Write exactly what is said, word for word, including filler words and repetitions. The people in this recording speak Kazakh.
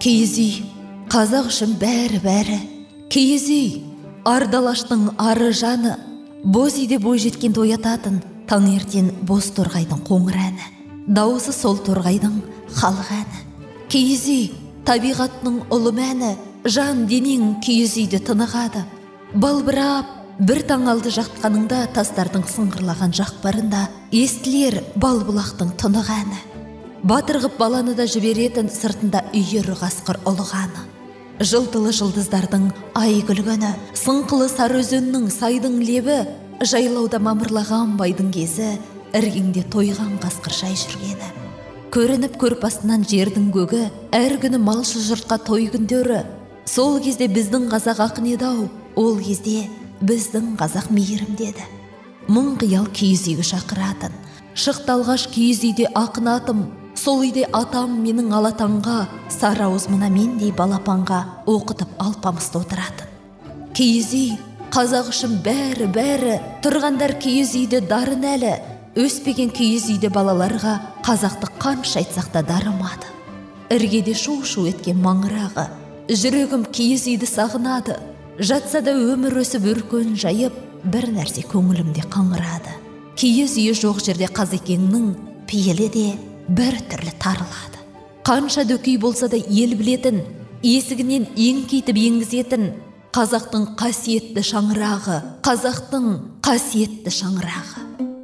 Киіз үй, қазақ үшін бәрі-бәрі. Киіз үй, ардалаштың ары жаны. Боз үйде бой жеткен тоятатын, таңертең боз торғайдың қоңыр әні. Дауысы сол торғайдың халық әні. Киіз үй, табиғаттың ұлы мәні. Жан денең киіз үйде тынығады. Балбырап, бір таң алды жақтқаныңда, тастардың сыңғырлаған жақпарында естілер балбұлақтың тұнық әні. Батырғып баланы да жіберетін сыртында үйір қасқыр ұлығаны. Жылтылы жұлдыздардың ай күлгені, сыңқылы сары өзеннің сайдың лебі, жайлауда мамырлаған байдың кезі, іргеңде тойған қасқыр жай жүргені. Көрініп көрпасынан жердің көгі, әр күні малшы жұртқа той күндері. Сол кезде біздің қазақ ақын еді-ау, ол кезде біздің қазақ мейірім деді. Мың қиял киіз үйге шақыратын, шықты алғаш киіз үйде ақын атым. Сол үйде атам менің алатанға, сары ауыз мына мендей балапанға оқытып алпамысты отыратын. Киіз үй, қазақ үшін бәрі-бәрі, тұрғандар киіз үйде дарын әлі. Өспеген киіз үйде балаларға қазақты қанша айтсақ та дарымады. Іргеде шу-шу еткен маңырағы, жүрегім киіз үйді сағынады. Жатса да өмір өсіп өркөн жайып, бір нәрсе көңілімде қаңырады. Киіз үйі жоқ жерде қазекеңнің пейілі де бір түрлі тарылады. Қанша дөкей болса да ел білетін, есігінен еңкейтіп енгізетін қазақтың қасиетті шаңырағы, қазақтың қасиетті шаңырағы.